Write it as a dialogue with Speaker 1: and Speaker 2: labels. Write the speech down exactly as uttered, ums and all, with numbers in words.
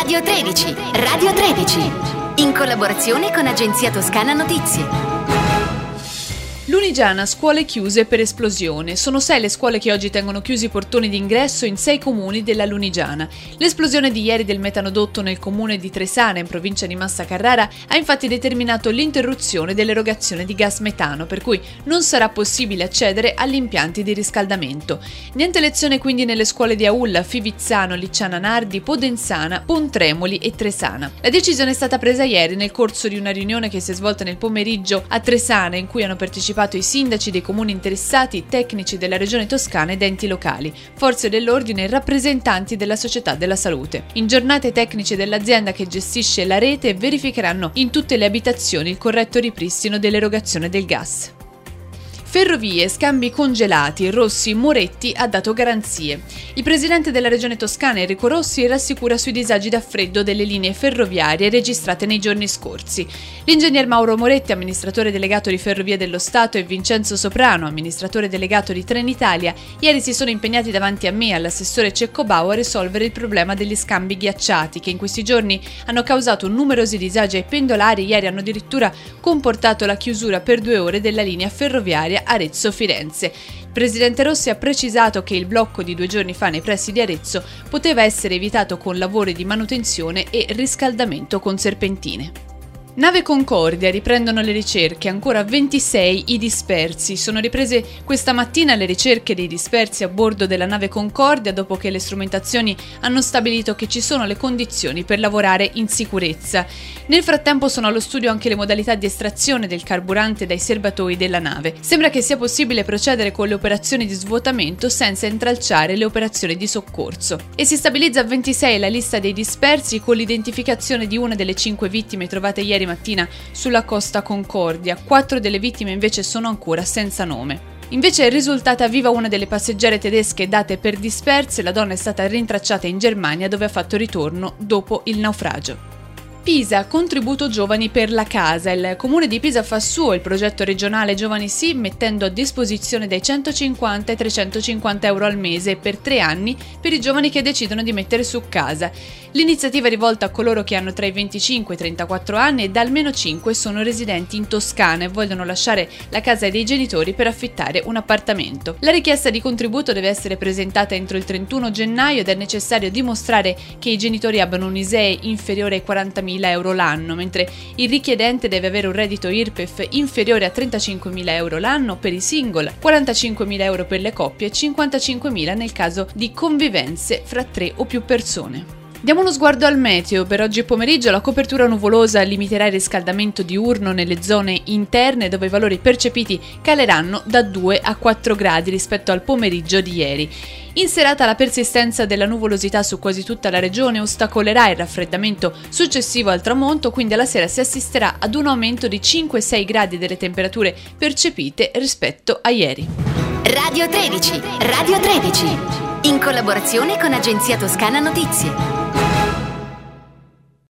Speaker 1: Radio tredici, Radio tredici, in collaborazione con Agenzia Toscana Notizie.
Speaker 2: Lunigiana, scuole chiuse per esplosione. Sono sei le scuole che oggi tengono chiusi i portoni d'ingresso in sei comuni della Lunigiana. L'esplosione di ieri del metanodotto nel comune di Tresana, in provincia di Massa Carrara, ha infatti determinato l'interruzione dell'erogazione di gas metano, per cui non sarà possibile accedere agli impianti di riscaldamento. Niente lezione quindi nelle scuole di Aulla, Fivizzano, Licciana Nardi, Podensana, Pontremoli e Tresana. La decisione è stata presa ieri nel corso di una riunione che si è svolta nel pomeriggio a Tresana, in cui hanno partecipato i sindaci dei comuni interessati, tecnici della regione toscana ed enti locali, forze dell'ordine e rappresentanti della società della salute. In giornate, i tecnici dell'azienda che gestisce la rete verificheranno in tutte le abitazioni il corretto ripristino dell'erogazione del gas. Ferrovie, scambi congelati, Rossi, Moretti ha dato garanzie. Il presidente della regione toscana Enrico Rossi rassicura sui disagi da freddo delle linee ferroviarie registrate nei giorni scorsi. L'ingegner Mauro Moretti, amministratore delegato di Ferrovie dello Stato, e Vincenzo Soprano, amministratore delegato di Trenitalia, ieri si sono impegnati davanti a me, all'assessore Ceccobau, a risolvere il problema degli scambi ghiacciati che in questi giorni hanno causato numerosi disagi ai pendolari e ieri hanno addirittura comportato la chiusura per due ore della linea ferroviaria Arezzo-Firenze. Il presidente Rossi ha precisato che il blocco di due giorni fa nei pressi di Arezzo poteva essere evitato con lavori di manutenzione e riscaldamento con serpentine. Nave Concordia, riprendono le ricerche, ancora ventisei i dispersi. Sono riprese questa mattina le ricerche dei dispersi a bordo della nave Concordia dopo che le strumentazioni hanno stabilito che ci sono le condizioni per lavorare in sicurezza. Nel frattempo sono allo studio anche le modalità di estrazione del carburante dai serbatoi della nave. Sembra che sia possibile procedere con le operazioni di svuotamento senza intralciare le operazioni di soccorso. E si stabilizza a ventisei la lista dei dispersi con l'identificazione di una delle cinque vittime trovate ieri mattina sulla costa Concordia. Quattro delle vittime invece sono ancora senza nome. Invece è risultata viva una delle passeggere tedesche date per disperse. La donna è stata rintracciata in Germania, dove ha fatto ritorno dopo il naufragio. Pisa, contributo giovani per la casa. Il comune di Pisa fa suo il progetto regionale Giovani Sì, mettendo a disposizione dai centocinquanta ai trecentocinquanta euro al mese per tre anni per i giovani che decidono di mettere su casa. L'iniziativa è rivolta a coloro che hanno tra i venticinque e i trentaquattro anni e da almeno cinque sono residenti in Toscana e vogliono lasciare la casa dei genitori per affittare un appartamento. La richiesta di contributo deve essere presentata entro il trentuno gennaio ed è necessario dimostrare che i genitori abbiano un I S E E inferiore ai quarantamila euro l'anno, mentre il richiedente deve avere un reddito I R P E F inferiore a trentacinquemila euro l'anno per i single, quarantacinquemila euro per le coppie e cinquantacinquemila nel caso di convivenze fra tre o più persone. Diamo uno sguardo al meteo. Per oggi pomeriggio la copertura nuvolosa limiterà il riscaldamento diurno nelle zone interne, dove i valori percepiti caleranno da due a quattro gradi rispetto al pomeriggio di ieri. In serata la persistenza della nuvolosità su quasi tutta la regione ostacolerà il raffreddamento successivo al tramonto, quindi alla sera si assisterà ad un aumento di cinque sei gradi delle temperature percepite rispetto a ieri.
Speaker 1: Radio tredici, Radio tredici, in collaborazione con Agenzia Toscana Notizie.